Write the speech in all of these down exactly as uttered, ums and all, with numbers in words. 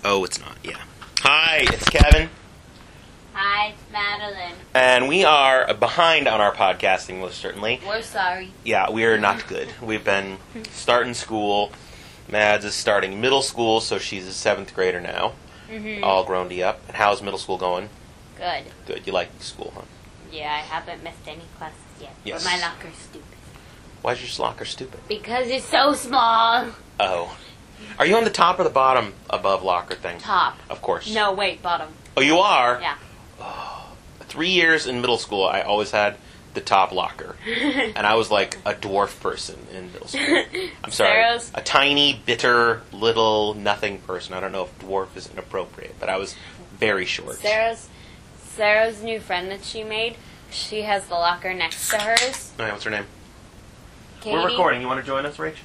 Oh, it's not. Yeah. Hi, it's Kevin. Hi, it's Madeline. And we are behind on our podcasting, most certainly. We're sorry. Yeah, we are not good. We've been starting school. Mads is starting middle school, so she's a seventh grader now. Mm-hmm. All grown up. And how's middle school going? Good. Good. You like school, huh? Yeah, I haven't missed any classes yet. Yes. But my locker's stupid. Why is your locker stupid? Because it's so small. Oh. Are you on the top or the bottom above locker thing? Top. Of course. No, wait, bottom. Oh, you are? Yeah. Oh. Three years in middle school, I always had the top locker. And I was like a dwarf person in middle school. I'm sorry. Sarah's? A tiny, bitter, little, nothing person. I don't know if dwarf is inappropriate, but I was very short. Sarah's Sarah's new friend that she made, she has the locker next to hers. Oh, yeah, what's her name? Katie. We're recording. You want to join us, Rach?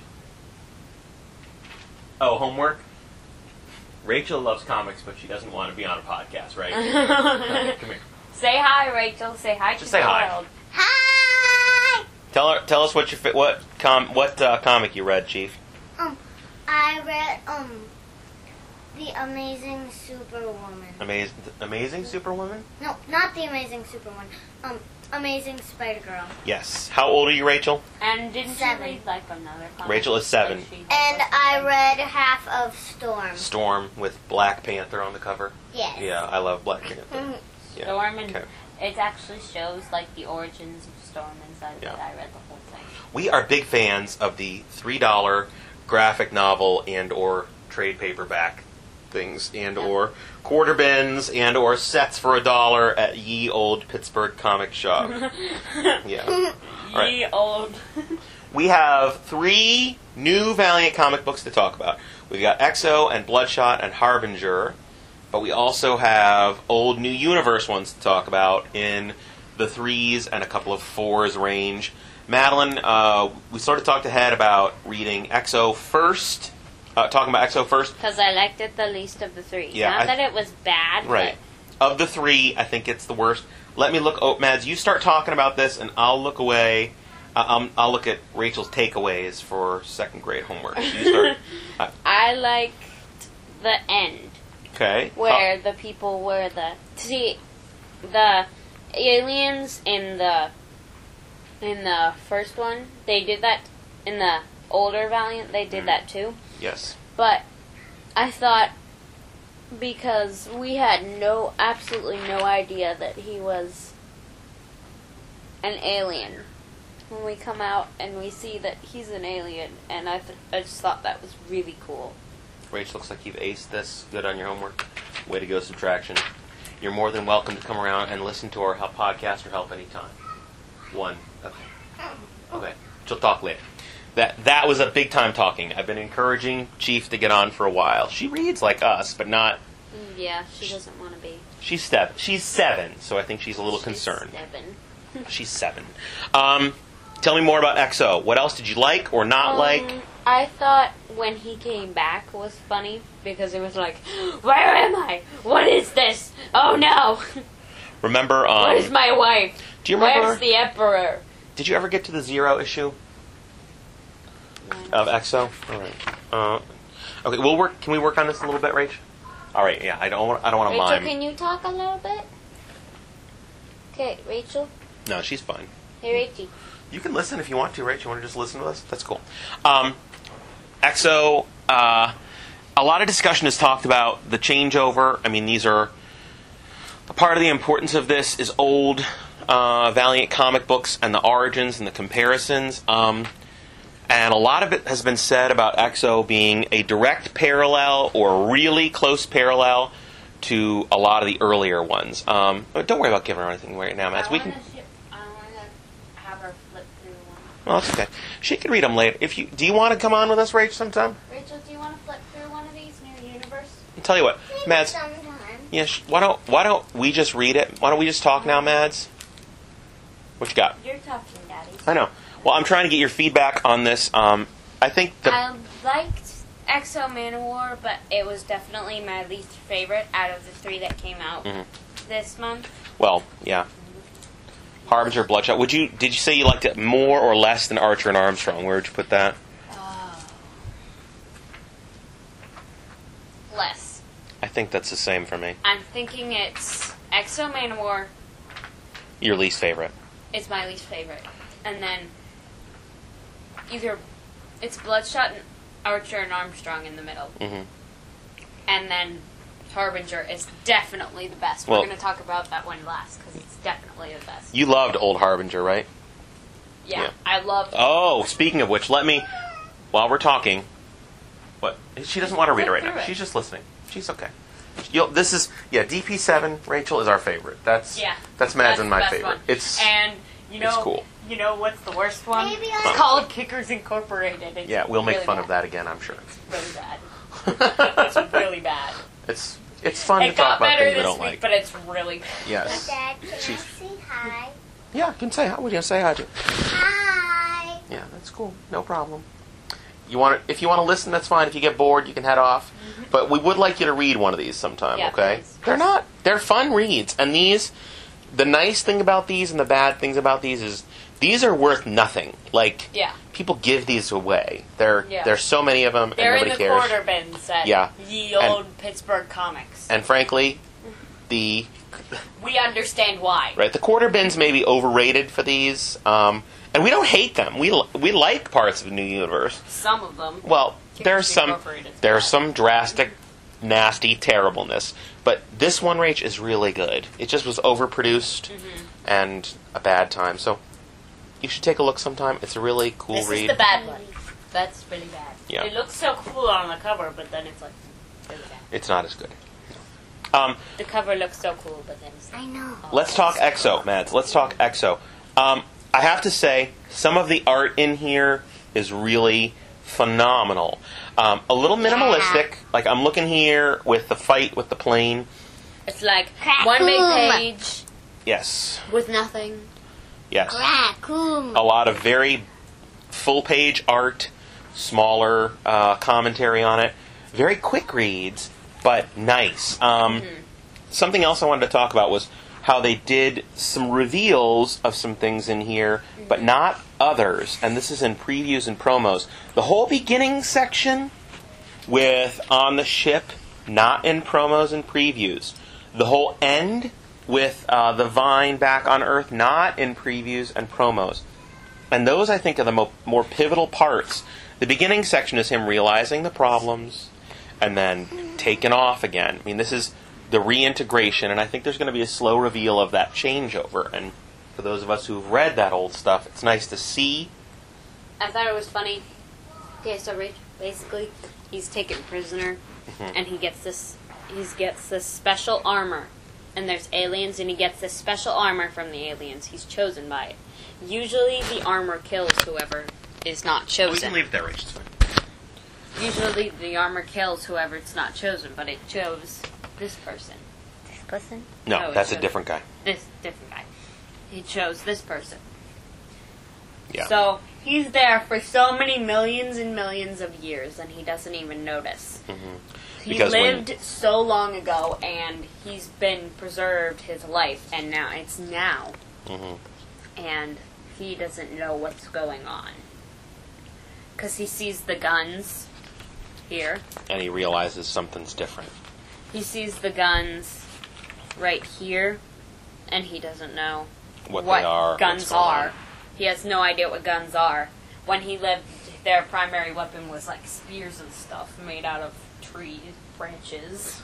Oh, homework? Rachel loves comics, but she doesn't want to be on a podcast, right? Okay, come here. Say hi, Rachel. Say hi to Just the say hi. world. Hi! Tell her. Tell us what your fi- what com what uh, comic you read, Chief. Um, I read, um, The Amazing Superwoman. Amazing, amazing Superwoman. No, not The Amazing Superwoman. Um, Amazing Spider-Girl. Yes. How old are you, Rachel? And didn't Seven. you read like another comic? Rachel is seven. Like she- And I read half of Storm. Storm with Black Panther on the cover. Yes. Yeah, I love Black Panther. Mhm. Yeah. Storm and Okay. it actually shows like the origins of Storm inside of Yeah. it. I read the whole thing. We are big fans of the three dollar graphic novel and or trade paperback things and or quarter bins and or sets for a dollar at ye old Pittsburgh comic shop. Yeah. All right. Ye old. We have three new Valiant comic books to talk about. We've got X O and Bloodshot and Harbinger, but we also have old New Universe ones to talk about in the threes and a couple of fours range. Madeline, uh, we sort of talked ahead about reading X O first, uh, talking about X O first. Because I liked it the least of the three. Yeah, Not I- that it was bad. Right. Of the three, I think it's the worst. Let me look. Oh, Mads, you start talking about this, and I'll look away. Uh, I'll, I'll look at Rachel's takeaways for second grade homework. You start. But I liked the end. Okay. Where the people were the... See, the aliens in the... In the first one, they did that. In the older Valiant, they did Mm. that too. Yes. But I thought, because we had no, absolutely no idea that he was an alien. When we come out and we see that he's an alien, and I, th- I just thought that was really cool. Rach, looks like you've aced this. Good on your homework. Way to go, Subtraction. You're more than welcome to come around and listen to our help podcast or help anytime. One. Okay. Okay. She'll talk later. That that was a big time talking. I've been encouraging Chief to get on for a while. She reads like us, but not. Yeah, she doesn't want to be. She's seven. She's seven, so I think she's a little She's concerned. Seven. She's seven. Um, tell me more about X O. What else did you like or not Um, like? I thought when he came back was funny because it was like, where am I? What is this? Oh no! Remember? Um, Where's my wife? do you remember? Where's the Emperor? Did you ever get to the zero issue of X O? All right. Uh, okay. We'll work. Can we work on this a little bit, Rach? All right. Yeah. I don't. Want, I don't want to Rachel, mime. can you talk a little bit? Okay, Rachel. No, she's fine. Hey, Rachie. You can listen if you want to, Rach. You want to just listen to us? That's cool. Um, X O. Uh, a lot of discussion has talked about the changeover. I mean, these are a part of the importance of this is old uh, Valiant comic books and the origins and the comparisons. Um, and a lot of it has been said about X O being a direct parallel or really close parallel to a lot of the earlier ones. Um, but don't worry about giving her anything right now, Matt. We can. I want to have her flip through one. Well, that's okay. She can read them later. If you do, you want to come on with us, Rach, sometime? Rachel, do you want to flip through one of these New Universe? I'll tell you what, Maybe Mads. sometime. Yeah, sh- why don't why don't we just read it? Why don't we just talk now, Mads? What you got? You're talking, Daddy. I know. Well, I'm trying to get your feedback on this. Um, I think the I liked X O Manowar, but it was definitely my least favorite out of the three that came out Mhm. this month. well, yeah. Harbinger, Bloodshot. Would you did you say you liked it more or less than Archer and Armstrong? Where would you put that? Oh. Less. I think that's the same for me. I'm thinking it's Exo Manowar. Your least favorite. It's my least favorite. And then either it's Bloodshot, and Archer, and Armstrong in the middle. Mm-hmm. And then Harbinger is definitely the best. Well- We're going to talk about that one last because it's definitely the best. You loved Old Harbinger, right? yeah, yeah. I love. Oh, speaking of which, let me, while we're talking, what? She doesn't want to read it right Go through now. it. She's just listening. She's okay. You'll, this is, yeah, D P seven, Rachel, is our favorite. That's Yeah, that's Mads that's and the my best favorite. one. It's and you know, it's cool. You know what's the worst one? Maybe it's I- called Kickers Incorporated. It's yeah, we'll make really fun bad. of that again, I'm sure. Really bad. It's really bad. It's it's fun to It talk got about better things we this don't week, like. but it's really bad. Yes. Dad, can She's- I say hi? Yeah, I can say hi. What do you say hi to? Hi. Yeah, that's cool. No problem. You want to, if you want to listen, that's fine. If you get bored, you can head off. But we would like you to read one of these sometime, Yeah, okay? please. They're not. They're fun reads. And these, the nice thing about these and the bad things about these is these are worth nothing. Like, Yeah. people give these away. There, Yeah. There's so many of them, They're and in nobody the cares. quarter bins at Yeah. ye And- old Pittsburgh Comics. And frankly, the We understand why. right the quarter bins may be overrated for these, um, and we don't hate them. We l- we like parts of the New Universe. Some of them. Well, Kickers there's some Incorporated. there's some drastic, nasty terribleness, but this one, Rach, is really good. It just was overproduced Mm-hmm. and a bad time. So you should take a look sometime. It's a really cool This read. is the bad one. That's really bad. Yeah. It looks so cool on the cover, but then it's like really bad. It's not as good. Um, The cover looks so cool, but then it's I know. oh, let's talk it's- Exo, Mads. Let's talk Exo. Um, I have to say, some of the art in here is really phenomenal. Um, a little minimalistic. Like, I'm looking here with the fight with the plane. It's like Crack one big boom. page Yes. with nothing. Yes. Raccoon. A lot of very full-page art, smaller uh, commentary on it. Very quick reads, but nice. Um, Something else I wanted to talk about was how they did some reveals of some things in here, but not others. And this is in previews and promos. The whole beginning section with on the ship, not in promos and previews. The whole end with uh, the Vine back on Earth, not in previews and promos. And those, I think, are the mo- more pivotal parts. The beginning section is him realizing the problems and then taking off again. I mean, this is the reintegration, and I think there's going to be a slow reveal of that changeover. And for those of us who've read that old stuff, it's nice to see. I thought it was funny. Okay, so Rach, basically, he's taken prisoner, and he gets this. He gets this special armor, and there's aliens, and he gets this special armor from the aliens. He's chosen by it. Usually, the armor kills whoever is not chosen. it there, Rach. It's fine. Usually, the armor kills whoever it's not chosen, but it chose this person. This person? No, Oh, it that's a should. different guy. This different guy. He chose this person. Yeah. So he's there for so many millions and millions of years, and he doesn't even notice. He Because when- lived so long ago, and he's been preserved his life, and now it's now, Mhm. and he doesn't know what's going on because he sees the guns here. And he realizes something's different. He sees the guns right here, and he doesn't know What they are, what's guns going are. on. He has no idea what guns are. When he lived, their primary weapon was like spears and stuff made out of tree branches.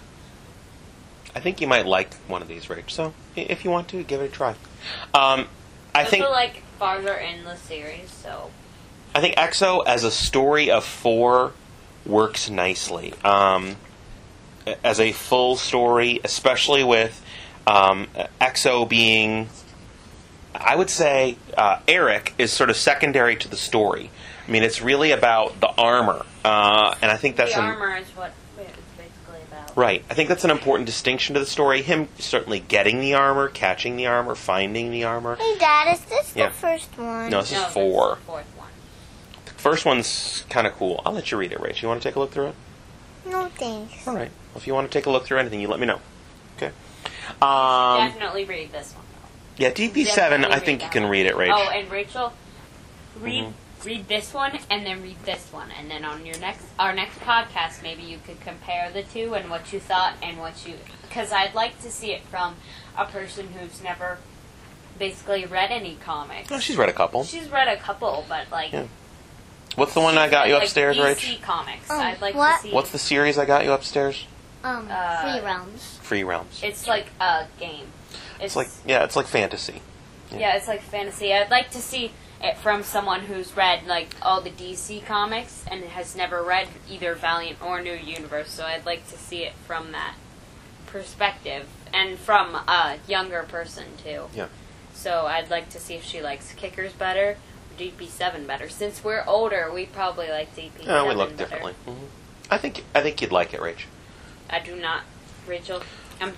I think you might like one of these, Rach. So, i- if you want to, give it a try. Um, I Those think are like farther in the series, so I think Exo as a story of four works nicely. Um, as a full story, especially with um, Exo being, I would say, uh, Eric is sort of secondary to the story. I mean, it's really about the armor, uh, and I think that's the an, armor is what it's basically about. right. I think that's an important distinction to the story. Him certainly getting the armor, catching the armor, finding the armor. Hey, Dad, is this Yeah. the first one? No, this No, is this four. the fourth one. First one's kind of cool. I'll let you read it, Rach. You want to take a look through it? No, thanks. All right. Well, if you want to take a look through anything, you let me know. Okay. Um, Definitely read this one. yeah, D P seven, Definitely I think read you that can one. read it, Rach. Oh, and Rachel, read Mhm. read this one and then read this one, and then on your next our next podcast, maybe you could compare the two and what you thought and what you. Because I'd like to see it from a person who's never basically read any comics. Oh, she's read a couple. She's read a couple, but like. Yeah. What's the one I got you like upstairs, D C Rach? Comics. Um, I'd like what? to see. What's the series I got you upstairs? Um, Uh, Free Realms. Free Realms. It's like a game. It's like yeah, it's like fantasy. Yeah. Yeah, it's like fantasy. I'd like to see it from someone who's read like all the D C comics and has never read either Valiant or New Universe. So I'd like to see it from that perspective and from a younger person too. Yeah. So I'd like to see if she likes Kickers better or D P seven better. Since we're older, we probably like D P seven Oh, we look better. differently. hmm I think I think you'd like it, Rach. I do not, Rachel. I'm.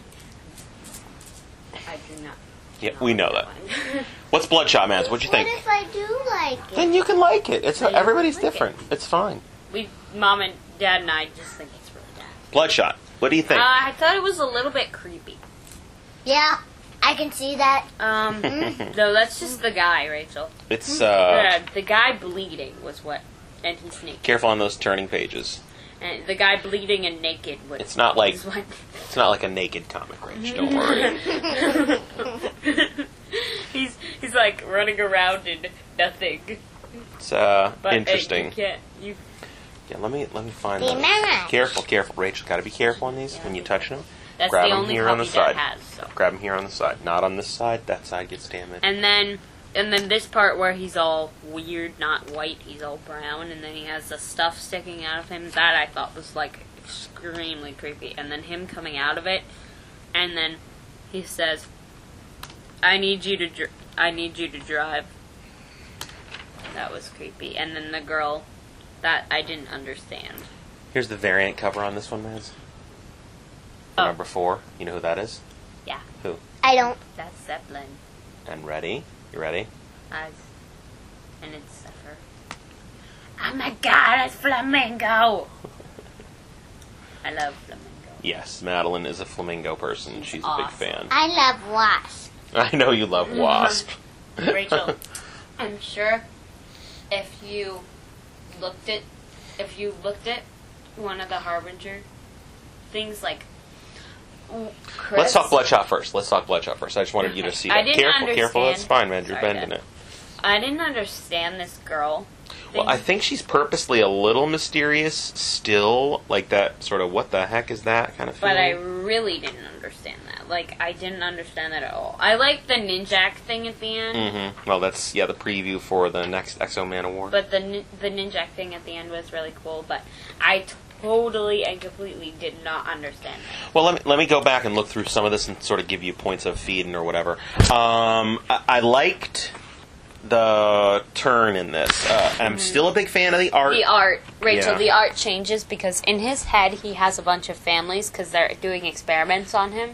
I do not. Yeah, not we know like that. one. What's Bloodshot Mans? What'd you think? What if I do like it? Then you can like it. It's Then you everybody's can like different. It's fine. We, Mom and Dad and I just think it's really bad. Bloodshot. What do you think? Uh, I thought it was a little bit creepy. Yeah, I can see that. Um, no, that's just the guy, Rachel. It's uh, Yeah, the guy bleeding was what, and he's naked. careful on those turning pages. And the guy bleeding and naked was. It's not like- was what- It's not like a naked comic, Rach. Don't worry. he's he's like running around in nothing. It's uh, But uh, interesting. you can't. You Yeah, let me let me find Be them. nice. Careful, careful, Rachel. Got to be careful on these when you touch them. That's Grab the them only here on the copy side. Dad has. So. Grab them here on the side, not on this side. That side gets damaged. And then, and then this part where he's all weird, not white, he's all brown, and then he has the stuff sticking out of him. That I thought was like extremely creepy. And then him coming out of it, and then he says, "I need you to, dr- I need you to drive." That was creepy. And then the girl, that I didn't understand. Here's the variant cover on this one, Maz. Oh. Number four. You know who that is? Yeah, Who? I don't. that's Zeppelin. And ready? You ready? As, and it's Zephyr. Oh my God, it's Flamingo. I love Flamingo. Yes, Madeline is a flamingo person. She's a big awesome. fan. I love Wasp. I know you love Wasp. Rachel, I'm sure if you looked at if you looked at one of the Harbinger things like Chris, Let's talk Bloodshot first. Let's talk Bloodshot first. I just wanted you to Okay. see I that. didn't Careful, careful. That's understand- fine, man. You're Sorry, bending Dad. it. I didn't understand this girl. Well, thing. I think she's purposely a little mysterious still, like that sort of what the heck is that kind of feeling. But I really didn't understand that. Like, I didn't understand that at all. I like the Ninjak thing at the end, Mm-hmm. Well, that's, yeah, the preview for the next Exo Man Award. but the nin- the Ninjak thing at the end was really cool. But I totally and completely did not understand that. Well, let me, let me go back and look through some of this and sort of give you points of feeding or whatever. Um, I, I liked the turn in this. Uh, I'm still a big fan of the art. The art, Rachel, Yeah. the art changes because in his head he has a bunch of families because they're doing experiments on him.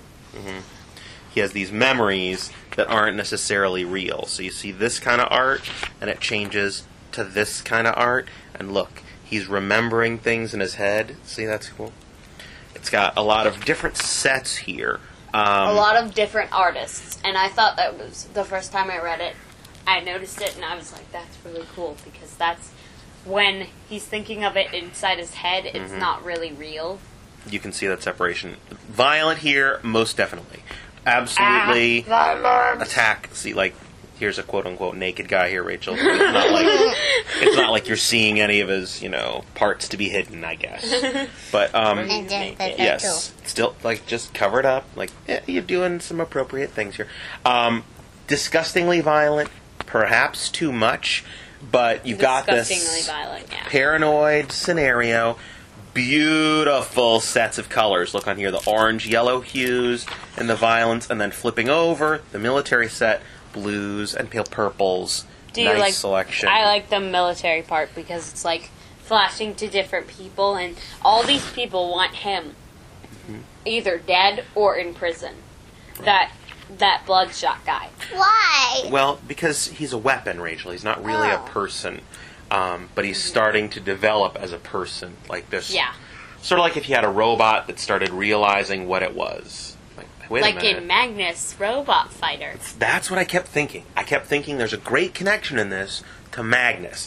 He has these memories that aren't necessarily real. So you see this kind of art, and it changes to this kind of art. And look, he's remembering things in his head. See, that's cool. It's got a lot of different sets here. Um, A lot of different artists, and I thought that was the first time I read it. I noticed it, and I was like, "That's really cool," because that's when he's thinking of it inside his head. It's Mhm. not really real. You can see that separation. Violent here, most definitely. Absolutely Ah, attack. See, like, here's a quote-unquote naked guy here, Rachel. It's not like it's not like you're seeing any of his, you know, parts to be hidden, I guess. But, um... And just the yes, still, like, just cover it up. Like, yeah, you're doing some appropriate things here. Um, disgustingly violent, perhaps too much, but you've got this Disgustingly violent, yeah. paranoid scenario. Beautiful sets of colors. Look on here, the orange, yellow hues, and the violence, and then flipping over, the military set, blues and pale purples. Do you nice like? selection. I like the military part because it's like flashing to different people, and all these people want him either dead or in prison. That that Bloodshot guy. Why? Well, because he's a weapon, Rachel. He's not really Oh. a person. Um, but he's starting to develop as a person, like this. Yeah, Sort of like if you had a robot that started realizing what it was. Like, wait like a minute. in Magnus Robot Fighter. That's what I kept thinking. I kept thinking there's a great connection in this to Magnus.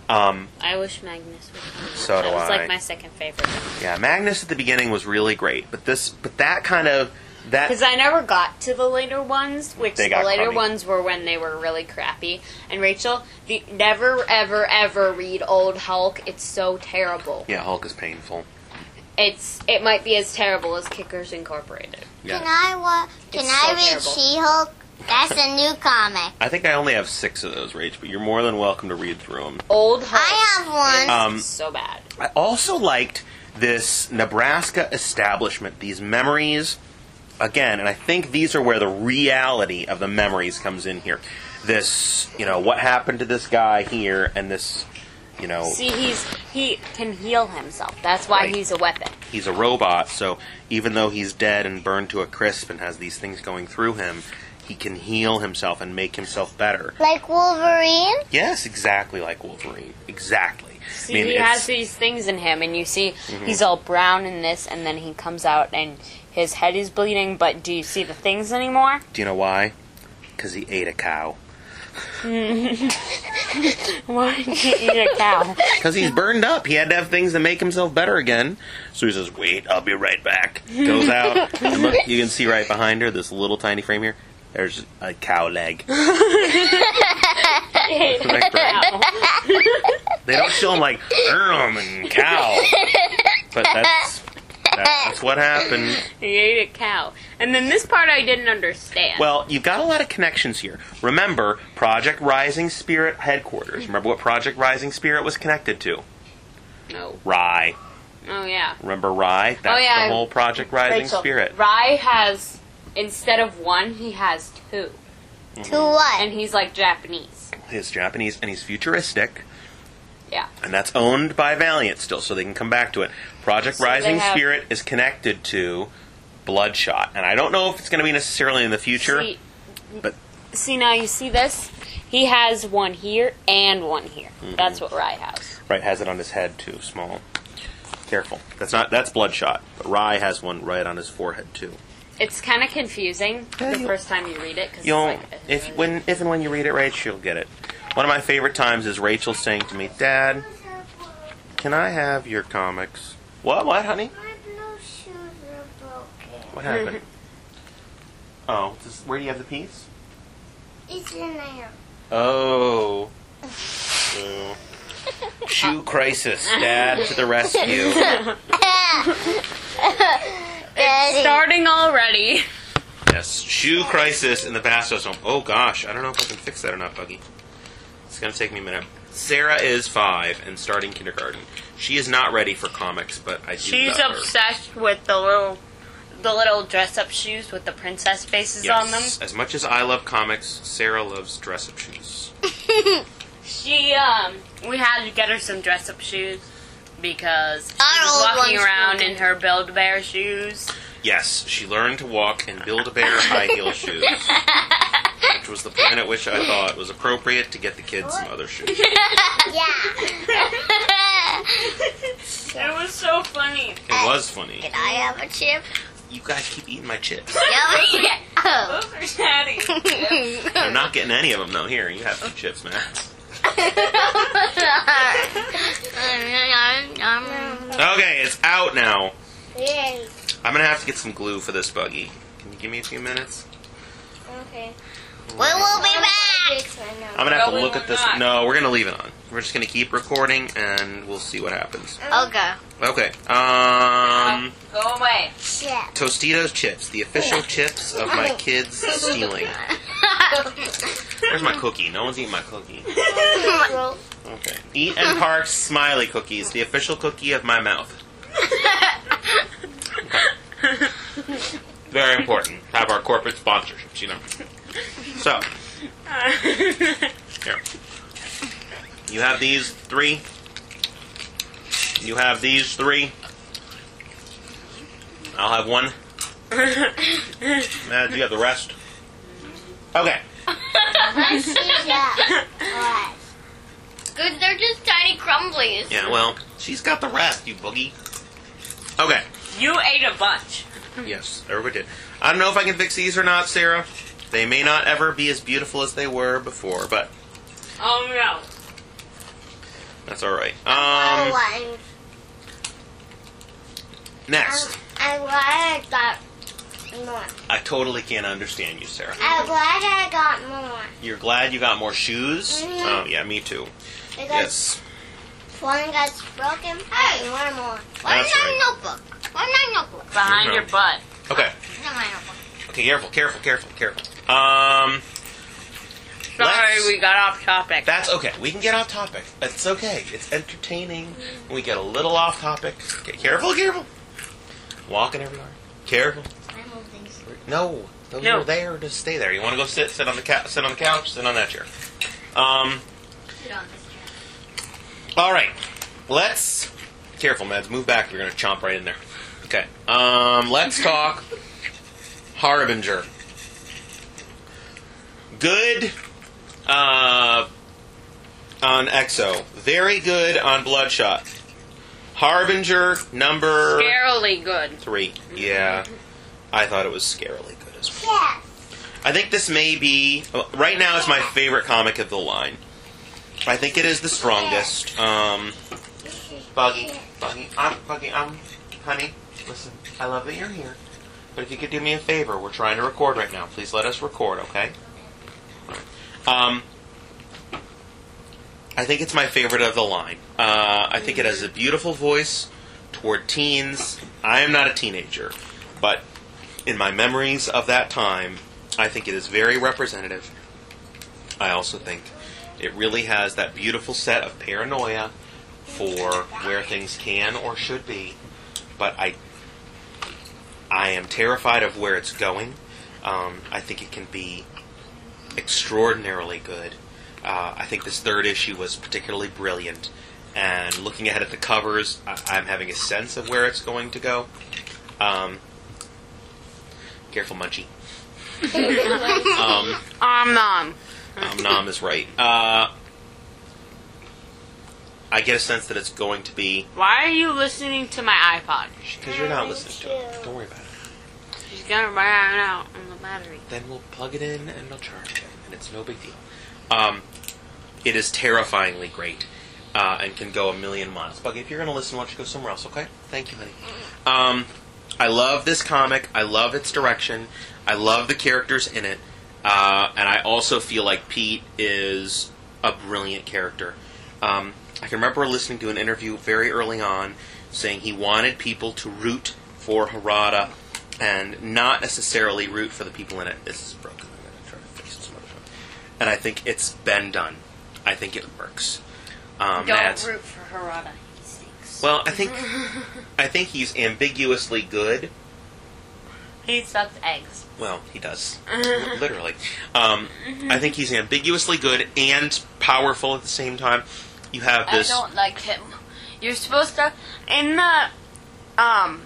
Um, I wish Magnus would come. So that do was I. like my second favorite. yeah, Magnus at the beginning was really great, but this, but that kind of that. Because I never got to the later ones, which They the got later crummy. ones were when they were really crappy. And Rachel, the, never, ever, ever read Old Hulk. It's so terrible. Yeah, Hulk is painful. It's it might be as terrible as Kickers Incorporated. Yeah. Can I wa- Can It's I so read terrible. She-Hulk? That's a new comic. I think I only have six of those, Rach, but you're more than welcome to read through them. Old Hulk. I have one. Um, is so bad. I also liked this Nebraska establishment, these memories, again, and I think these are where the reality of the memories comes in here. This, you know, what happened to this guy here, and this, you know, See, he's he can heal himself. That's why Right. he's a weapon. he's a robot, so even though he's dead and burned to a crisp and has these things going through him, he can heal himself and make himself better. Like Wolverine? Yes, exactly like Wolverine. Exactly. See, I mean, he it's- has these things in him, and you see he's all brown in this, and then he comes out and his head is bleeding. But do you see the things anymore? do you know why? Because he ate a cow. Why did he eat a cow? Because he's burned up. He had to have things to make himself better again. So he says, wait, I'll be right back. Goes out. And look, you can see right behind her, this little tiny frame here. There's a cow leg. Like, they don't show him like, um and cow. But that's, that's what happened. He ate a cow. And then this part I didn't understand. Well, you've got a lot of connections here. Remember, Project Rising Spirit headquarters. Remember what Project Rising Spirit was connected to? no. Rye. Oh, yeah. Remember Rye? That's Oh, yeah. the whole Project Rising Rachel, Spirit. Rye has, instead of one, he has two. To what? And he's like Japanese. He's Japanese and he's futuristic, Yeah. and that's owned by Valiant still, so they can come back to it. Project So they Rising have- Spirit is connected to Bloodshot, and I don't know if it's going to be necessarily in the future, See, but see, now you see this? He has one here and one here. Mm-hmm. That's what Rye has. Rye has it on his head too, small. Careful, that's not that's Bloodshot, but Rye has one right on his forehead too. It's kind of confusing Yeah, the you'll- first time you read it. Cause You'll it's like, if when if and when you read it, Rach, you'll get it. One of my favorite times is Rachel saying to me, "Dad, can I have your comics?" What? What, honey? My blue shoes are broken. What happened? Oh, this, where do you have the piece? It's in there. Oh. Oh. Shoe crisis. Dad to the rescue. Daddy. starting already. Yes, shoe crisis in the Bastos home. Oh gosh, I don't know if I can fix that or not, Buggy. It's gonna take me a minute. Sarah is five and starting kindergarten. She is not ready for comics, but I do She's love her. obsessed with the little, the little dress-up shoes with the princess faces on them. Yes, as much as I love comics, Sarah loves dress-up shoes. She, um, we had to get her some dress-up shoes because she Our was old walking ones around broken. in her Build-A-Bear shoes. Yes, she learned to walk in Build-A-Bear high heel shoes, which was the point at which I thought it was appropriate to get the kids some other shoes. Yeah. It was so funny. It was funny. Can I have a chip? You guys keep eating my chips. Yeah. Oh. Those are daddy. I'm not getting any of them though. Here, you have some chips, Max. Okay, it's out now. Yay. I'm gonna have to get some glue for this buggy. Can you give me a few minutes? Okay. We will be back. I'm gonna have No, to we look will at this. not. No, we're gonna leave it on. We're just gonna keep recording and we'll see what happens. Okay. Okay. Um, Go away. Chip. Tostitos chips, the official chips of my kids stealing. Where's my cookie? No one's eating my cookie. Okay. Eat and Park Smiley cookies, the official cookie of my mouth. Very important. Have our corporate sponsorships, you know. So, here. You have these three. You have these three. I'll have one. Uh, do you have the rest? Okay. I see that. What? Good, they're just tiny crumblies. Yeah, well, she's got the rest, you boogie. Okay. You ate a bunch. Yes, everybody did. I don't know if I can fix these or not, Sarah. They may not ever be as beautiful as they were before, but Oh no. That's all right. I Um, want. next. I'm, I'm glad I got more. I totally can't understand you, Sarah. I'm glad I got more. You're glad you got more shoes? Mhm. Oh, yeah, me too. Because Yes. one got broken. Hey, one more. Where's That's my right. notebook? Where's my notebook? Behind No. your butt. Okay. Not my notebook. Okay, careful, careful, careful, careful. Um, Sorry, Let's- we got off topic. that's okay. We can get off topic. It's okay. It's entertaining. We get a little off topic. Okay, careful, careful. Walking everywhere. Careful. I move things. No, those No. are there to stay there. You want to go sit, sit on the ca- sit on the couch, sit on that chair. Um, Sit on this chair. all right. Let's. Careful, Mads. Move back. You're gonna chomp right in there. Okay. Um, let's talk Harbinger. Good uh, on Exo. Very good on Bloodshot. Harbinger number Scarily good. three. Yeah, I thought it was scarily good as well. Yes. I think this may be right now. It's my favorite comic of the line. I think it is the strongest. Um, Buggy, Buggy, I'm Buggy. I'm honey. Listen, I love that you're here, but if you could do me a favor, we're trying to record right now. Please let us record, okay? Um, I think it's my favorite of the line. Uh, I think it has a beautiful voice toward teens. I am not a teenager, but in my memories of that time, I think it is very representative. I also think it really has that beautiful set of paranoia for where things can or should be, but I I am terrified of where it's going. Um, I think it can be extraordinarily good. Uh, I think this third issue was particularly brilliant, and looking ahead at the covers, I- I'm having a sense of where it's going to go. Um, careful, Munchie. um, Um, nom. um, Nom is right. Uh, I get a sense that it's going to be Why are you listening to my iPod? because you're not listening to it. Don't worry about it. She's gonna run out on the battery. Then we'll plug it in and it'll charge it, and it's no big deal. Um, it is terrifyingly great uh, and can go a million miles. Buggy, if you're going to listen, why don't you go somewhere else, okay? Thank you, honey. Um, I love this comic. I love its direction. I love the characters in it. Uh, and I also feel like Pete is a brilliant character. Um, I can remember listening to an interview very early on saying he wanted people to root for Harada and not necessarily root for the people in it. This is broken. I'm going to try to fix this motherfucker. And I think it's been done. I think it works. Um, Don't Mads- root for Harada. He stinks. Well, I think I think he's ambiguously good. He sucks eggs. Well, he does. Literally. Um, I think he's ambiguously good and powerful at the same time. You have I this... don't like him. You're supposed to in the um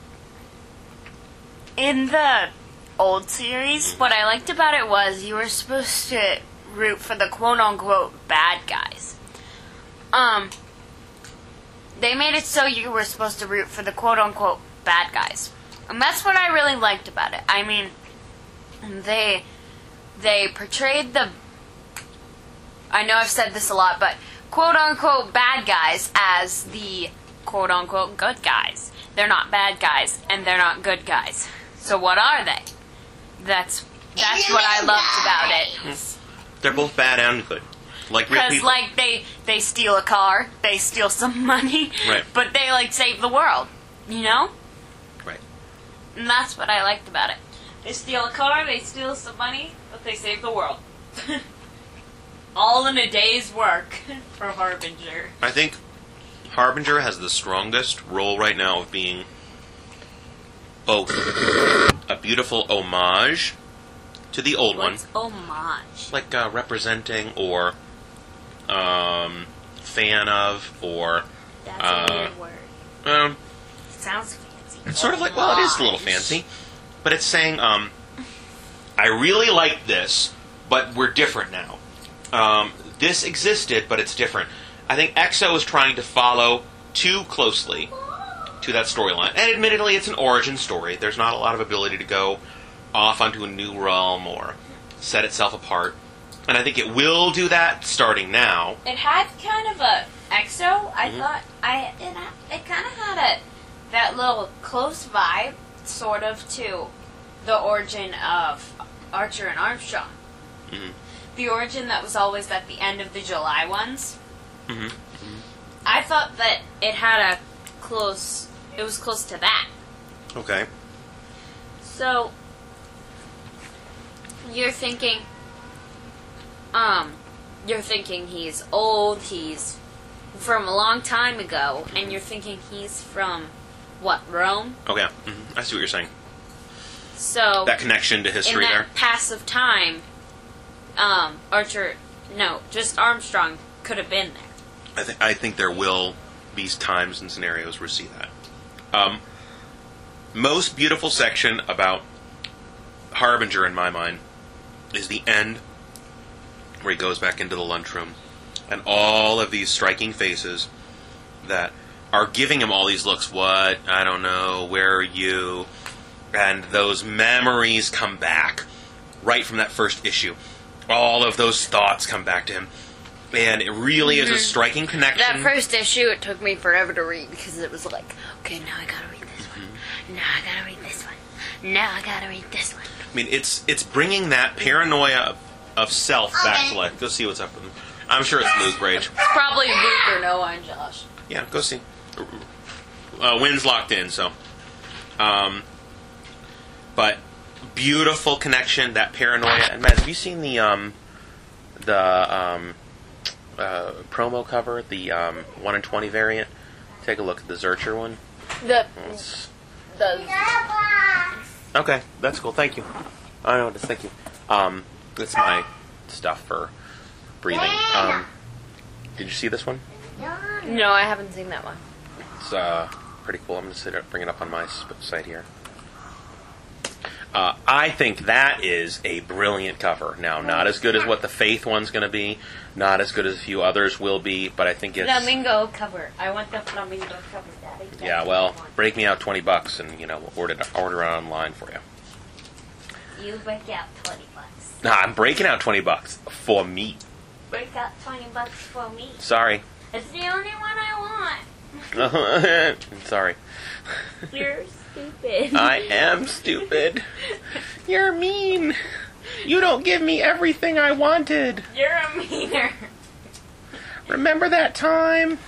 in the old series, what I liked about it was you were supposed to root for the quote unquote bad guys. Um they made it so you were supposed to root for the quote unquote bad guys. And that's what I really liked about it. I mean, they they portrayed the I know I've said this a lot, but quote unquote bad guys as the quote unquote good guys. They're not bad guys and they're not good guys. So what are they? That's that's what I loved about it. They're both bad and good. Like real Because people. like they they steal a car, they steal some money, Right. but they like save the world. You know? Right. And that's what I liked about it. They steal a car, they steal some money, but they save the world. All in a day's work for Harbinger. I think Harbinger has the strongest role right now of being both a beautiful homage to the old What's one, homage? like uh, representing or um, fan of, or That's Uh, a weird word. um, It sounds fancy. it's sort of like, well, it is a little Homage. fancy, but it's saying, um, I really like this, but we're different now. Um, this existed, but it's different. I think Exo is trying to follow too closely to that storyline. And admittedly, it's an origin story. There's not a lot of ability to go off onto a new realm or set itself apart. And I think it will do that starting now. It had kind of a EXO, I Mhm. thought I it, it kind of had a that little close vibe, sort of, to the origin of Archer and Armstrong. Mhm. The origin that was always at the end of the July ones. Mhm. I thought that it had a close. It was close to that. Okay. So you're thinking, um, you're thinking he's old. He's from a long time ago, and you're thinking he's from what, Rome? Okay. Mhm. I see what you're saying. So That connection to in history that there. passive time, um, Archer, no, just Armstrong could have been there. I think I think there will be times and scenarios where we see that. Um, most beautiful section about Harbinger in my mind is the end where he goes back into the lunchroom and all of these striking faces that are giving him all these looks. What? I don't know. Where are you? And those memories come back right from that first issue. All of those thoughts come back to him. And it really is a striking connection. That first issue, it took me forever to read because it was like, okay, now I gotta read this one. Now I gotta read this one. Now I gotta read this one. I mean, it's it's bringing that paranoia of, of self back to life. Go see what's up with him. I'm sure it's Luke Rage. It's probably Luke or Noah and Josh. Yeah, go see. Uh, Wynn's locked in, so. Um, but beautiful connection, that paranoia. And Matt, have you seen the um, the um, uh, promo cover, the um, one in twenty variant? Take a look at the Zurcher one. The It's, the okay, that's cool. Thank you. I know this. Thank you. Um, it's my stuff for breathing. Um, did you see this one? no, I haven't seen that one. It's uh, pretty cool. I'm going to sit up, bring it up on my sp- site here. Uh, I think that is a brilliant cover. Now, not as good as what the Faith one's going to be, not as good as a few others will be, but I think it's... Flamingo cover. I want the flamingo cover, Daddy. That's Yeah, what well, I want. break me out twenty bucks and, you know, we'll order it, order it online for you. You break out twenty bucks. Nah, I'm breaking out twenty bucks for me. Break out twenty bucks for me. Sorry. It's the only one I want. Sorry. You're stupid. I am stupid. You're mean. You don't give me everything I wanted. You're a meaner. Remember that time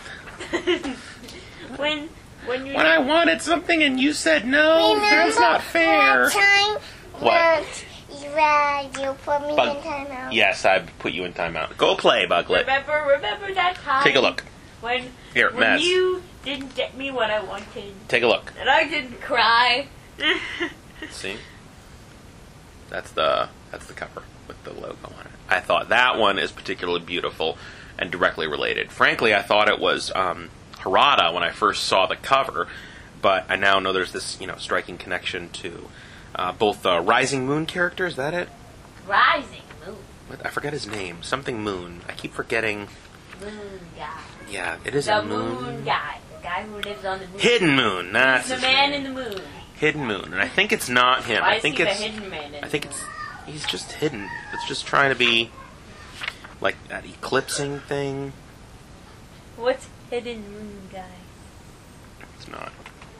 when when you when I wanted something and you said no? That's not fair. That time What? that you, uh, you put me Bug- in timeout. Yes, I put you in timeout. Go play, Buglet. remember remember that time Take a look. when Here, when Mads. you didn't get me what I wanted Take a look. and I didn't cry. See? That's the that's the cover with the logo on it. I thought that one is particularly beautiful and directly related. Frankly, I thought it was um, Harada when I first saw the cover, but I now know there's this, you know, striking connection to uh, both the Rising Moon character. Is that it? Rising moon, What? I forget his name. Something Moon. I keep forgetting. moon guy, Yeah, it is the a moon. moon guy, the guy who lives on the moon. Hidden Moon. That's the his man name. in the moon. Hidden Moon, and I think it's not him. Why I is think he it's. the hidden man in I think the it's. moon? He's just hidden. It's just trying to be like that eclipsing thing. What's hidden moon guy? It's not.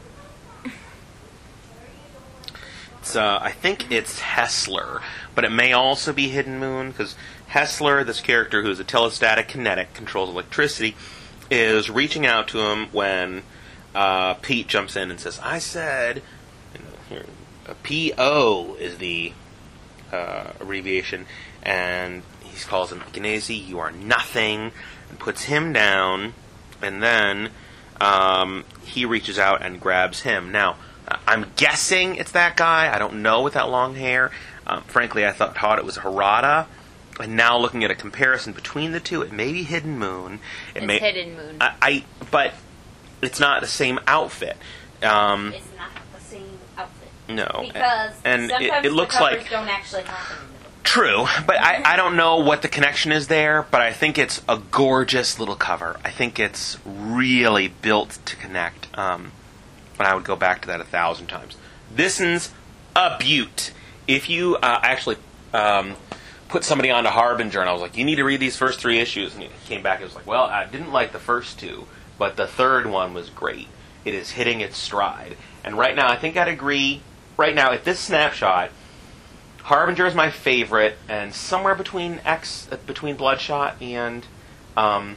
It's. Uh, I think it's Hessler, but it may also be Hidden Moon because Hessler, this character who's a telestatic kinetic, controls electricity, is reaching out to him when uh, Pete jumps in and says, "I said." You know, here, uh, P O is the uh, abbreviation, and he calls him Genesi, you are nothing, and puts him down, and then um, he reaches out and grabs him. Now, uh, I'm guessing it's that guy. I don't know with that long hair. Um, frankly, I thought, thought it was Harada, and now looking at a comparison between the two, it may be Hidden Moon. It It's may, hidden moon. I, I, but it's not the same outfit. Um, it's not the same outfit. no, Because and sometimes it, it looks the covers like. don't actually happen in the book. True, but I, I don't know what the connection is there, but I think it's a gorgeous little cover. I think it's really built to connect, um, and I would go back to that a thousand times. This one's a beaut. If you uh, actually um, put somebody onto Harbinger, and I was like, you need to read these first three issues. And he came back and was like, well, I didn't like the first two, but the third one was great. It is hitting its stride. And right now, I think I'd agree, right now, at this snapshot, Harbinger is my favorite, and somewhere between X, uh, between Bloodshot and um,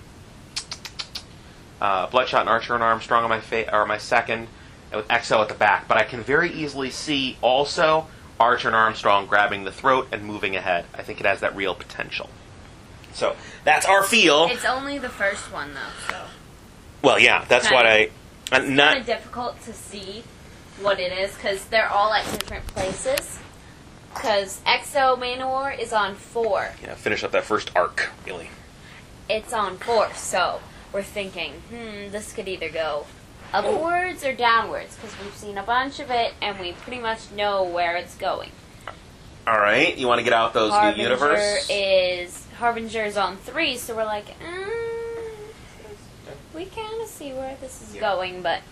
uh, Bloodshot and Archer and Armstrong are my fa- are my second, with X O at the back. But I can very easily see also Archer and Armstrong grabbing the throat and moving ahead. I think it has that real potential. So that's our feel. It's only the first one though, so Well, yeah, that's Kinda. what I. I'm it's not. kind of difficult to see what it is because they're all at different places. Because X O Manowar is on four. Yeah, finish up that first arc, really. It's on four, so we're thinking, hmm, this could either go upwards or downwards because we've seen a bunch of it and we pretty much know where it's going. All right, you want to get out those Harbinger new universe? is Harbinger is on three, so we're like, mm, we kind of see where this is Yeah. going, but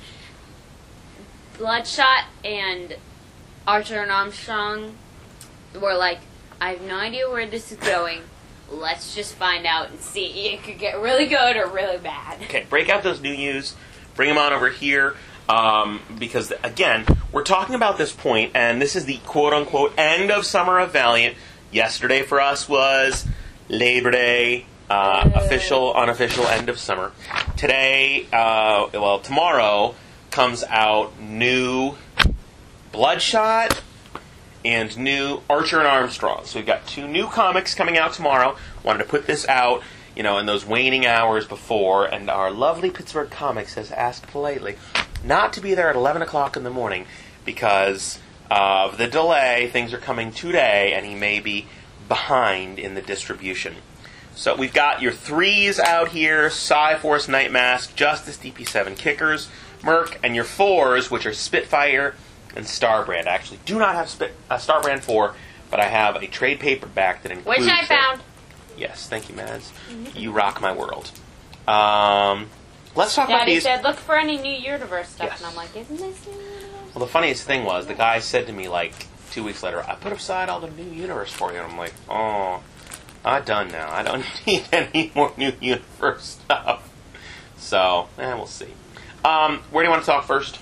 Bloodshot and Archer and Armstrong were like, I have no idea where this is going. Let's just find out and see. It could get really good or really bad. Okay, break out those new news, bring them on over here, um, because, again, we're talking about this point, and this is the quote-unquote end of Summer of Valiant. Yesterday for us was Labor Day, uh, Uh. official, unofficial end of summer. Today, uh, well, tomorrow comes out new Bloodshot and new Archer and Armstrong. So we've got two new comics coming out tomorrow. Wanted to put this out, you know, in those waning hours before, and our lovely Pittsburgh Comics has asked politely not to be there at eleven o'clock in the morning because of the delay. Things are coming today, and he may be behind in the distribution. So we've got your threes out here, Psyforce, Nightmask, Justice, D P seven Kickers, Merc, and your fours, which are Spitfire and Starbrand. I actually do not have Spit, uh, Starbrand four, but I have a trade paperback that includes Which I it. found. Yes, thank you, Mads. You rock my world. Um, let's talk about Daddy these. said, look for any new universe stuff. Yes. And I'm like, isn't this new universe? Well, the funniest thing was, the guy said to me, like, two weeks later, I put aside all the new universe for you. And I'm like, oh, I'm done now. I don't need any more new universe stuff. So, eh, we'll see. Um, where do you want to talk first?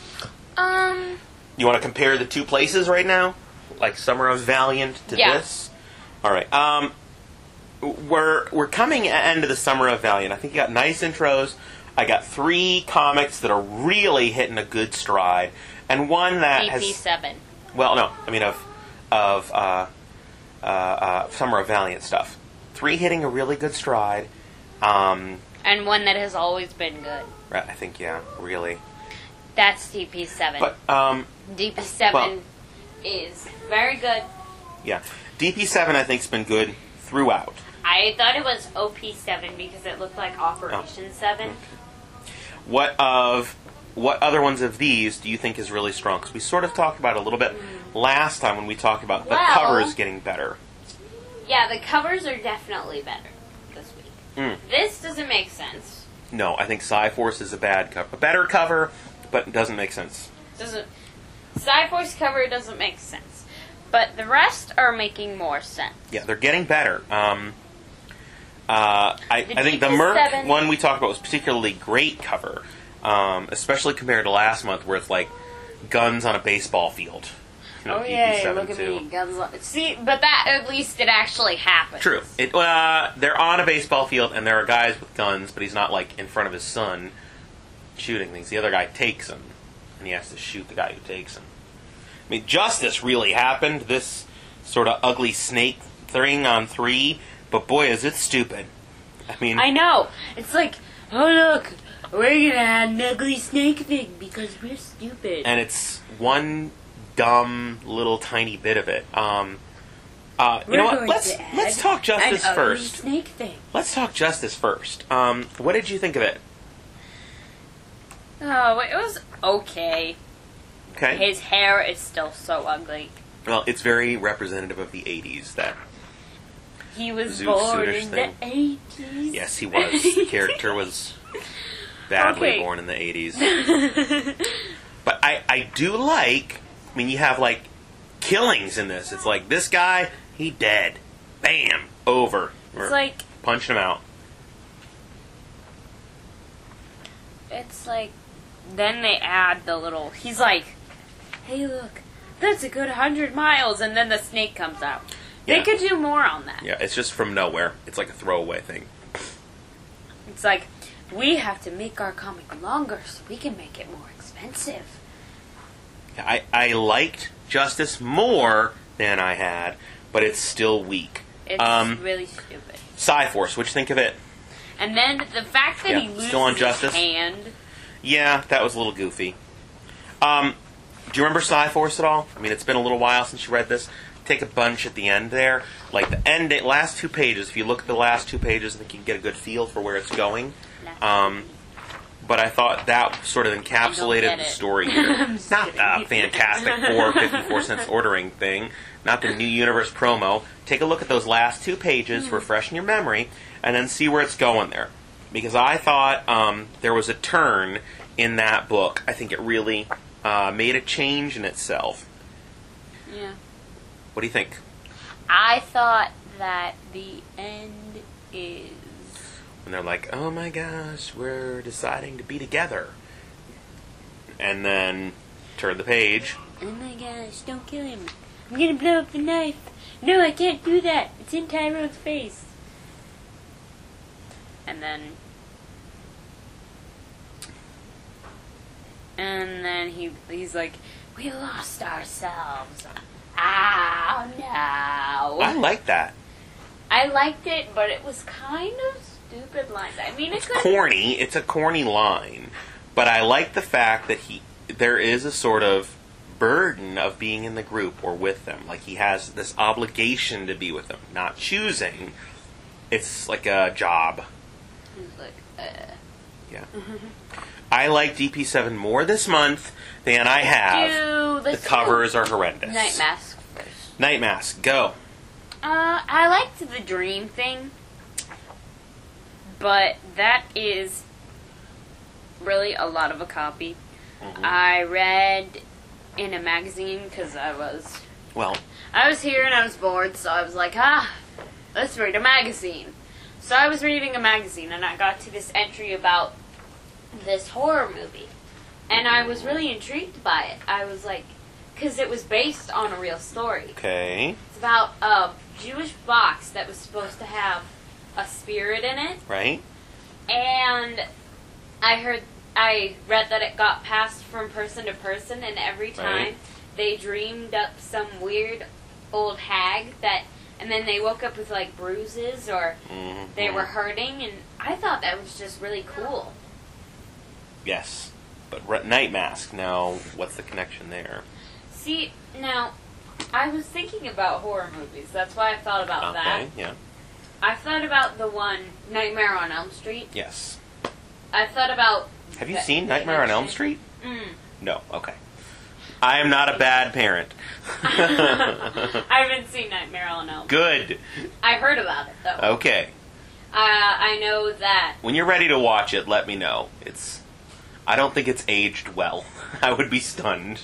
Um, You want to compare the two places right now? Like Summer of Valiant to Yeah. this? All right. Um, we're we're coming at end of the Summer of Valiant. I think you got nice intros. I got three comics that are really hitting a good stride, and one that D P has seven. well, no, I mean of of uh, uh, uh, Summer of Valiant stuff. Three hitting a really good stride. Um, And one that has always been good. right, I think yeah, really. That's D P seven. But um, D P seven well- is very good. yeah, D P seven I think's been good throughout. I thought it was O P seven because it looked like Operation Oh. seven. What of what other ones of these do you think is really strong? Because we sort of talked about it a little bit last time when we talked about the Well- covers getting better. Yeah, the covers are definitely better this week. Mm. This doesn't make sense. No, I think Psyforce is a bad cover, a better cover, but it doesn't make sense. Doesn't Cyborg's cover doesn't make sense, but the rest are making more sense. Yeah, they're getting better. Um, uh, I, The I think the D P Merc seven one we talked about was particularly great cover, um, especially compared to last month where it's like guns on a baseball field. You know, Oh D P yeah, seven look at too. me, guns. On. See, but that at least it actually happens. True. It, uh, they're on a baseball field, and there are guys with guns, but he's not like in front of his son shooting things. The other guy takes him, and he has to shoot the guy who takes him. I mean, justice really happened. This sort of ugly snake thing on three, but boy, is it stupid. I mean, I know. It's like, oh look, we're gonna add an ugly snake thing because we're stupid. and it's one dumb little tiny bit of it. Um, uh, you We're know what? going Let's to add let's talk justice an ugly first. snake thing. Let's talk justice first. Um, what did you think of it? Oh, it was okay. Okay. His hair is still so ugly. Well, it's very representative of the eighties. That He was Zoot born suitish in thing. the eighties. yes, he was. The character was badly Okay. born in the eighties. But I, I do like. I mean, you have like killings in this. It's like this guy, he dead. bam, over. We're It's like punching him out. it's like then they add the little. He's like, hey, look, that's a good hundred miles, and then the snake comes out. Yeah. They could do more on that. Yeah, it's just from nowhere. It's like a throwaway thing. It's like we have to make our comic longer so we can make it more expensive. Yeah, I I liked Justice more than I had, but it's still weak. It's Um, really stupid. Cyforce, what you think of it? And then the fact that Yeah, he loses still on his Justice? hand. Yeah, that was a little goofy. Um, do you remember Cyforce at all? I mean, it's been a little while since you read this. Take a bunch at the end there. Like the end, last two pages, if you look at the last two pages, I think you can get a good feel for where it's going. Um, but I thought that sort of encapsulated get the it. story here. I'm just Not the kidding. Fantastic Four fifty-four cents ordering thing. Not the New Universe promo. Take a look at those last two pages, Hmm. refresh in your memory, and then see where it's going there. Because I thought um, there was a turn in that book. I think it really uh, made a change in itself. Yeah. What do you think? I thought that the end is. And they're like, oh my gosh, we're deciding to be together. And then turn the page. Oh my gosh, don't kill him. I'm gonna blow up the knife. No, I can't do that. It's in Tyrone's face. And then. And then he he's like, we lost ourselves. Oh no. I like that. I liked it, but it was kind of stupid lines. I mean, it It's could. corny. It's a corny line. But I like the fact that he there is a sort of burden of being in the group or with them. Like he has this obligation to be with them. Not choosing. It's like a job. He's like, uh. Yeah. I like D P seven more this month than I have. Dude, The let's covers do are horrendous. Night Mask first. Night Mask, go. Uh, I liked the dream thing, but that is really a lot of a copy. Mhm. I read in a magazine because I was Well, I was here and I was bored, so I was like, ah, let's read a magazine. So I was reading a magazine and I got to this entry about this horror movie, and I was really intrigued by it. I was like, because it was based on a real story. okay. It's about a Jewish box that was supposed to have a spirit in it, Right? and I heard, I read that it got passed from person to person, and every time Right. they dreamed up some weird old hag that, and then they woke up with like bruises or Mm-hmm. they were hurting, and I thought that was just really cool. Yes. But Re- Night Mask, now, what's the connection there? See, now, I was thinking about horror movies. That's why I thought about that. Okay, yeah. I thought about the one, Nightmare on Elm Street. Yes. I thought about... Have you the seen Nightmare on Elm Street? Mm. No, okay. I am not a bad parent. I haven't seen Nightmare on Elm Street. Good. I heard about it, though. Okay. Uh, I know that... When you're ready to watch it, let me know. It's... I don't think it's aged well. I would be stunned.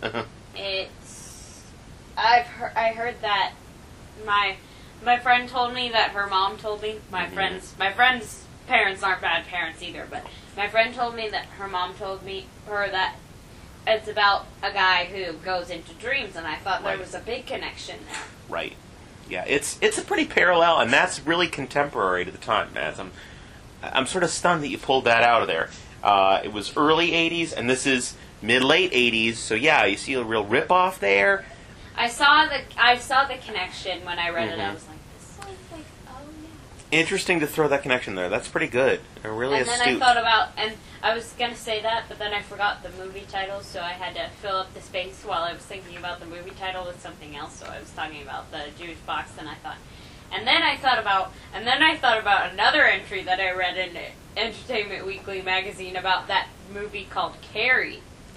It's. I've heard. I heard that my my friend told me that her mom told me my Mhm. friends my friends' parents aren't bad parents either, but my friend told me that her mom told me her that it's about a guy who goes into dreams, and I thought there Right. was a big connection there. Right. Yeah, it's it's a pretty parallel, and that's really contemporary to the time, Mads. I'm I'm sort of stunned that you pulled that out of there. Uh, it was early eighties, and this is mid-late eighties, so yeah, you see a real rip-off there. I saw the I saw the connection when I read it. I Mhm. was like, this sounds like oh yeah. Interesting to throw that connection there. That's pretty good. They're really And then astute. I thought about, and I was going to say that, but then I forgot the movie title, so I had to fill up the space while I was thinking about the movie title with something else. So I was talking about the Jewish box, and I thought, and then I thought about, and then I thought about another entry that I read in Entertainment Weekly magazine about that movie called Carrie.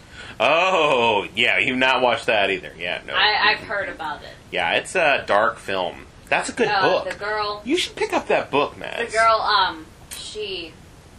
Oh, yeah, you've not watched that either. Yeah, no. I, I've heard about it. Yeah, it's a dark film. That's a good Uh, book. The girl, You should pick up that book, the Mads. girl, um, she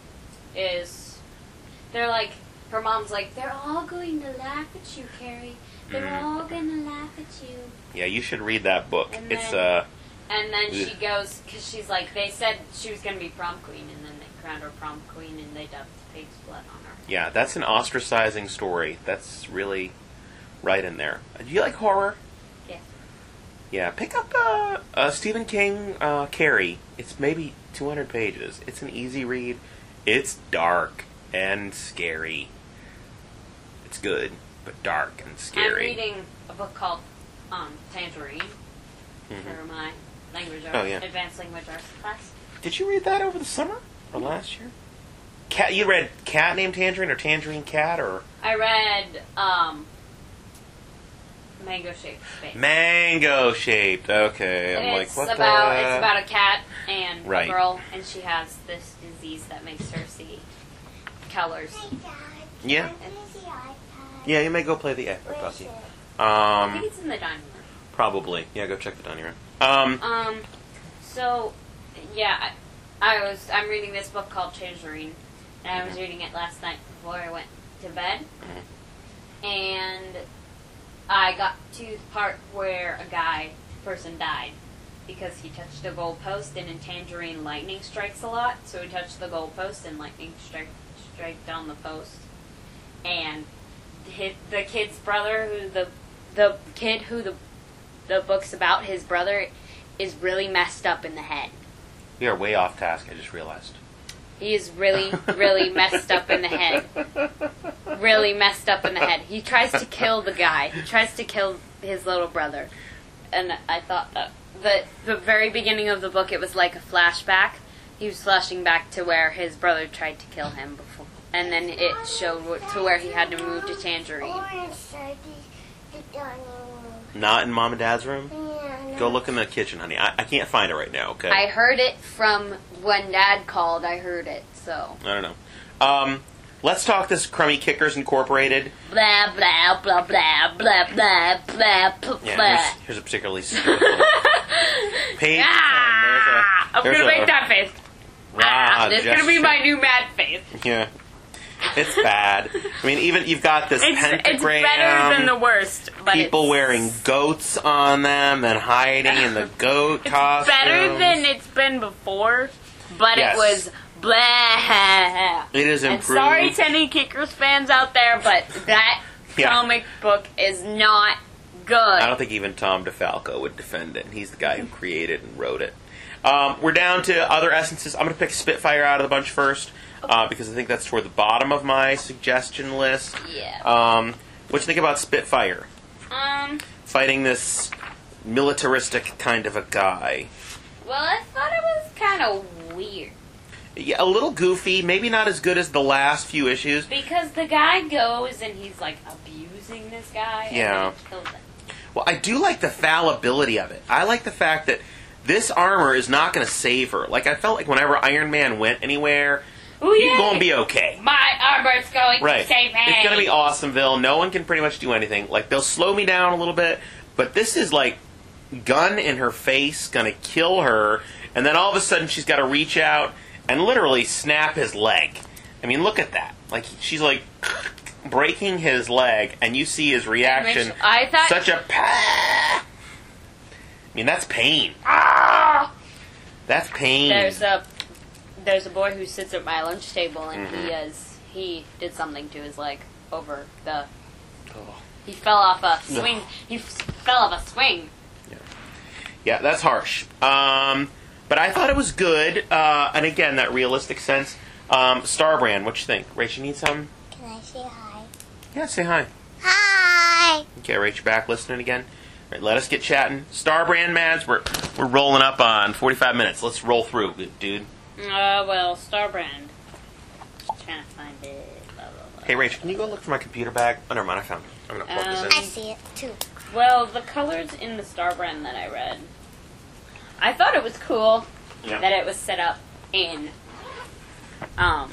is. They're like, her mom's like, they're all going to laugh at you, Carrie. They're Mhm. all going to laugh at you. Yeah, you should read that book. And It's then- uh, And then she Ugh. goes, because she's like, they said she was going to be prom queen, and then they crowned her prom queen, and they dumped pig's blood on her. Yeah, that's an ostracizing story. That's really right in there. Do you like horror? Yeah. Yeah, pick up uh, uh, Stephen King, uh, Carrie. It's maybe two hundred pages. It's an easy read. It's dark and scary. It's good, but dark and scary. I'm reading a book called um, Tangerine Mhm. for my language arts, Oh, yeah. advanced language arts class. Did you read that over the summer or last year? Cat, you read Cat Named Tangerine or Tangerine Cat or I read um, Mango Shaped Space. Mango Shaped? Okay, I'm it's like, what about the? it's about a cat and Right. a girl, and she has this disease that makes her see colors. Hey, Dad. Yeah. Let me see iPad. Yeah, you may go play the iPad, Where's Bucky. it? I Um, think it's in the dining room. probably. Yeah, go check the dining room. Um, Um, so yeah, I, I was I'm reading this book called Tangerine, and I was Mhm. reading it last night before I went to bed, Mhm. and I got to the part where a guy person died because he touched a goalpost, and in Tangerine lightning strikes a lot, so he touched the goalpost and lightning struck strike down the post, and hit the kid's brother, who the the kid who the the book's about, his brother is really messed up in the head. we are way off task, I just realized. He is really, really messed up in the head. Really messed up in the head. He tries to kill the guy. He tries to kill his little brother. And I thought that the the very beginning of the book, it was like a flashback. He was flashing back to where his brother tried to kill him before. And then it showed wh- to where he had to move to Tangerine. Or inside the, the dining room. Not in Mom and Dad's room? Yeah, no. Go look in the kitchen, honey. I, I can't find it right now, okay? I heard it from when Dad called. I heard it, so. I don't know. Um, let's talk this Crummy Kickers Incorporated. Blah, blah, blah, blah, blah, blah, blah, blah, Yeah, blah. here's, here's a particularly stupid one. Page Ah, ten. I'm There's a, gonna there's make a that face. raw Ah, this is gonna be gesture. my new mad face. Yeah. It's bad. I mean, even you've got this It's, pentagram. it's better than the worst, but people it's, wearing goats on them and hiding in the goat it's costumes. better than it's been before, but Yes. it was blah. It is And improved. sorry to any Kickers fans out there, but that Yeah. comic book is not good. I don't think even Tom DeFalco would defend it. He's the guy who created and wrote it. Um, we're down to other essences. I'm going to pick Spitfire out of the bunch first uh, because I think that's toward the bottom of my suggestion list. Yeah. Um, what do you think about Spitfire? Um. Fighting this militaristic kind of a guy. Well, I thought it was kind of weird Yeah, a little goofy. Maybe not as good as the last few issues. because the guy goes and he's like abusing this guy. Yeah. And then kills him. Well, I do like the fallibility of it. I like the fact that this armor is not going to save her. Like, I felt like whenever Iron Man went anywhere, Ooh, he's yeah. going to be okay. My armor's going Right. to save me. It's going to be Awesomeville. No one can pretty much do anything. Like, they'll slow me down a little bit, but this is like gun in her face, going to kill her, and then all of a sudden she's got to reach out and literally snap his leg. I mean, look at that. Like, she's like breaking his leg, and you see his reaction. Which I thought. Such a pa- I mean, that's pain. Ah! That's pain. There's a there's a boy who sits at my lunch table, and Mhm. he is he did something to his leg over the. Oh. He fell off a swing. He f- fell off a swing. Yeah, that's harsh. Um, but I thought it was good. Uh, and again, that realistic sense. Um, Starbrand, what you think? Rach, you need some? Can I say hi? Yeah, say hi. Hi! Okay, Rach, you back listening again? All right, let us get chatting. Starbrand, Mads, we're, we're rolling up on forty-five minutes. Let's roll through, dude. Uh, well, Starbrand. Trying to find it. Blah, blah, blah. Hey, Rach, can you go look for my computer bag? Oh, never mind, I found it. I'm going to plug Um, this I in. see it too. Well, the colors in the Starbrand that I read, I thought it was cool Yeah. that it was set up in, um,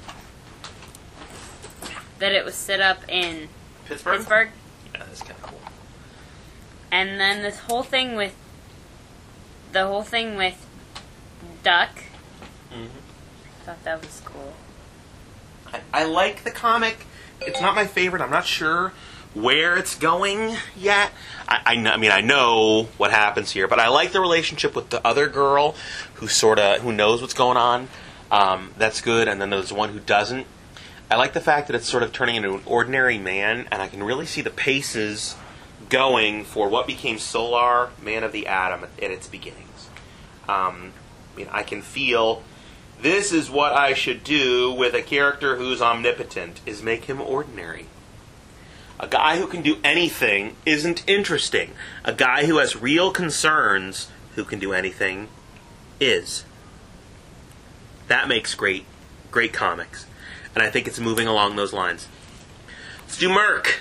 that it was set up in Pittsburgh? Pittsburgh, Yeah, that's kind of cool. and then this whole thing with the whole thing with Duck. Mm-hmm. I thought that was cool. I, I like the comic. It's not my favorite. I'm not sure where it's going yet. I, I, kn- I mean, I know what happens here, but I like the relationship with the other girl who sort of who knows what's going on. Um, that's good, and then there's one who doesn't. I like the fact that it's sort of turning into an ordinary man, and I can really see the paces going for what became Solar, Man of the Atom, at, at its beginnings. Um, I mean, I can feel this is what I should do with a character who's omnipotent, is make him ordinary. A guy who can do anything isn't interesting. A guy who has real concerns who can do anything is. That makes great, great comics. And I think it's moving along those lines. Let's do Merc.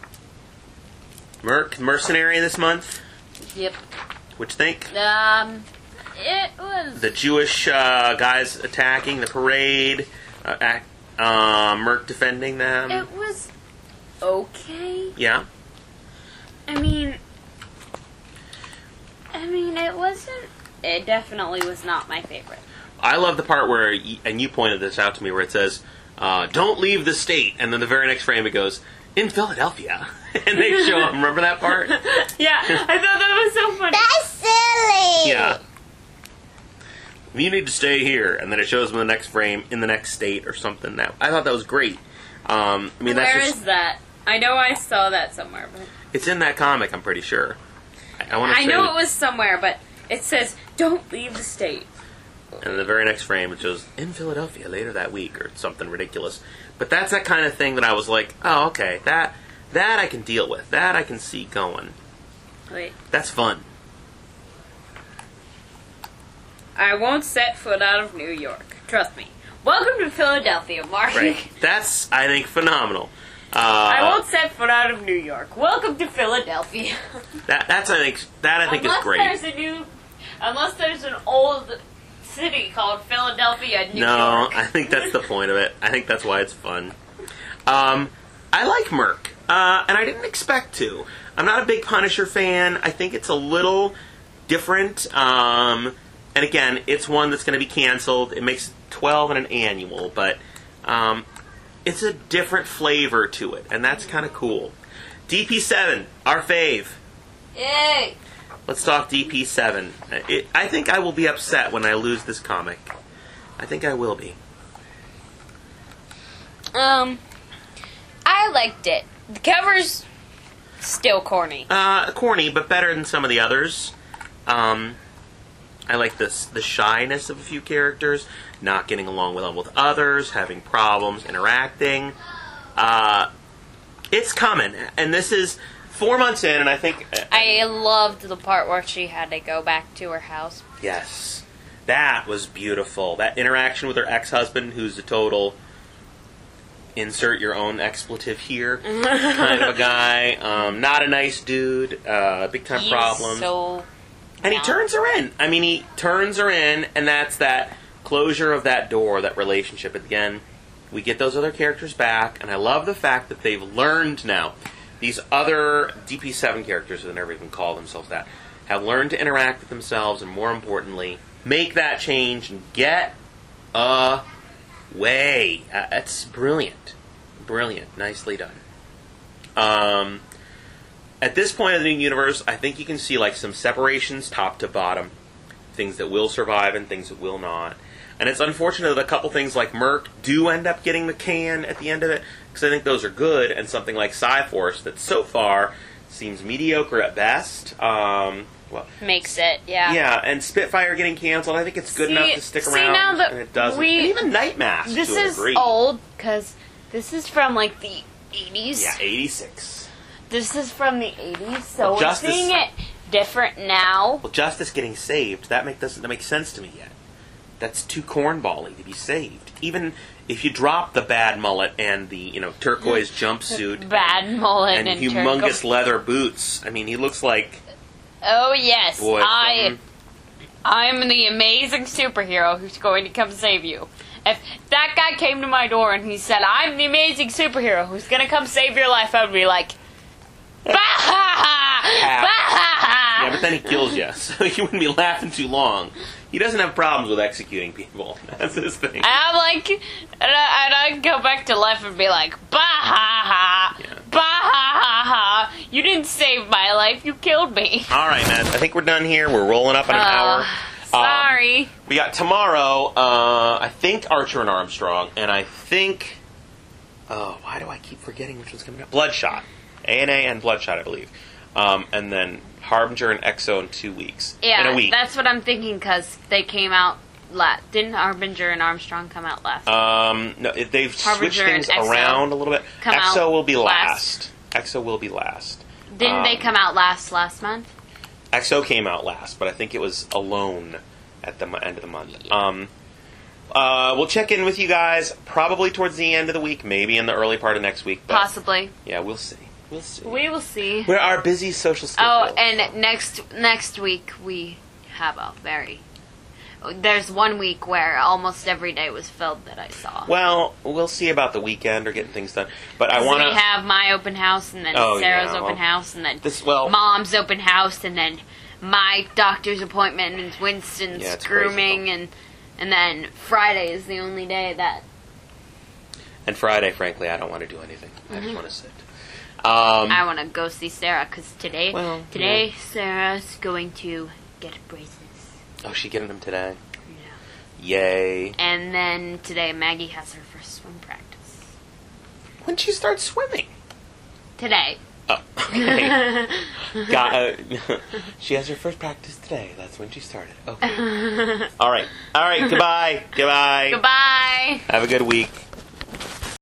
Merc, Mercenary this month. Yep. What you think? Um, it was... The Jewish uh, guys attacking the parade. Uh, act, uh, Merc defending them. It was okay. Yeah. I mean... I mean, it wasn't... It definitely was not my favorite. I love the part where, y- and you pointed this out to me, where it says, uh, don't leave the state. And then the very next frame it goes, in Philadelphia. And they show him. Remember that part? Yeah, I thought that was so funny. That's silly. Yeah. You need to stay here. And then it shows him in the next frame, in the next state or something. Now, I thought that was great. Um, I mean, that's Where just, is that? I know I saw that somewhere. But it's in that comic, I'm pretty sure. I, I, wanna I say know that- it was somewhere, but it says, don't leave the state. And in the very next frame, it shows in Philadelphia later that week or something ridiculous. But that's that kind of thing that I was like, oh, okay, that that I can deal with. That I can see going. Wait. That's fun. I won't set foot out of New York. Trust me. Welcome to Philadelphia, Mark. Right. That's, I think, phenomenal. Uh, I won't set foot out of New York. Welcome to Philadelphia. That that's I think that I think unless is great. There's a new, unless there's an old city called Philadelphia, New No, York. I think that's the point of it. I think that's why it's fun. Um, I like Merc, uh, and I didn't expect to. I'm not a big Punisher fan. I think it's a little different. Um, and again, it's one that's going to be canceled. It makes twelve and an annual, but um, it's a different flavor to it, and that's kind of cool. D P seven, our fave. Yay! Let's talk D P seven. It, I think I will be upset when I lose this comic. I think I will be. Um, I liked it. The cover's still corny. Uh, corny, but better than some of the others. Um, I like this the shyness of a few characters, not getting along well with others, having problems interacting. Uh, it's coming, and this is four months in, and I think I loved the part where she had to go back to her house. yes, that was beautiful. That interaction with her ex-husband, who's a total insert your own expletive here kind of a guy. Um, not a nice dude. Uh, big time He's problem. so And he turns her in. I mean, he turns her in, and that's that closure of that door, that relationship. Again, we get those other characters back, and I love the fact that they've learned now. These other D P seven characters, who never even call themselves that, have learned to interact with themselves, and more importantly, make that change and get away. Uh, that's brilliant. Brilliant. Nicely done. Um... At this point of the new universe, I think you can see like some separations top to bottom. Things that will survive and things that will not. And it's unfortunate that a couple things like Merc do end up getting the can at the end of it, because I think those are good, and something like Cyforce that so far seems mediocre at best. Um, well, makes it, yeah. yeah, and Spitfire getting canceled, I think it's good See- enough to stick see, around, now that and it doesn't. we- and even Nightmask, This to a is degree. old, because this is from like the eighties. Yeah, eighty-six. This is from the eighties, so Well, we're Justice- seeing it different now. Well, Justice getting saved, that make, doesn't that make sense to me yet. That's too cornbally to be saved. Even if you drop the bad mullet and the, you know, turquoise jumpsuit Bad mullet and, and, humongous turquoise. leather boots, I mean, he looks like... Oh yes, Boy, I, something. I'm the amazing superhero who's going to come save you. If that guy came to my door and he said, "I'm the amazing superhero who's going to come save your life," I would be like, "Bah ha ha! Bah ha ha!" Yeah, but then he kills you, so you wouldn't be laughing too long. He doesn't have problems with executing people. That's his thing. And I'm like, and I, and I go back to life and be like, "Bah ha ha! Yeah. Bah ha ha ha! You didn't save my life. You killed me. All right, man. I think we're done here. We're rolling up in an Uh, hour. Sorry. Um, we got tomorrow, uh, I think Archer and Armstrong, and I think... Oh, why do I keep forgetting which one's coming up? Bloodshot. A N A and Bloodshot, I believe. Um, and then Harbinger and Exo in two weeks. Yeah, in a week. that's what I'm thinking because they came out last. Didn't Harbinger and Armstrong come out last? Um, no, it- they've Harbinger switched things and Exo around a little bit. come Exo out will be last. last. Exo will be last. Didn't they um, come out last last month? Exo came out last, but I think it was alone at the mo- end of the month. Yeah. Um, uh, we'll check in with you guys probably towards the end of the week, maybe in the early part of next week. But Possibly. Yeah, we'll see. We'll see. We will see. We're our busy social schedule. Oh, and next next week we have a very. There's one week where almost every day was filled that I saw. Well, we'll see about the weekend or getting things done. But I So want we to. have my open house, and then Oh, Sarah's yeah, open well, house, and then this- well- Mom's open house, and then my doctor's appointment, and Winston's Yeah, it's crazy, grooming, though. and and then Friday is the only day that. And Friday, frankly, I don't want to do anything. I just want to sit. Um, I want to go see Sarah because today, Well, today Sarah's going to get braces. oh, she getting them today? Yeah. Yay! And then today Maggie has her first swim practice. When did she start swimming? Today. Oh, okay. Got, uh, she has her first practice today. That's when she started. Okay. All right. All right. Goodbye. Goodbye. Goodbye. Have a good week.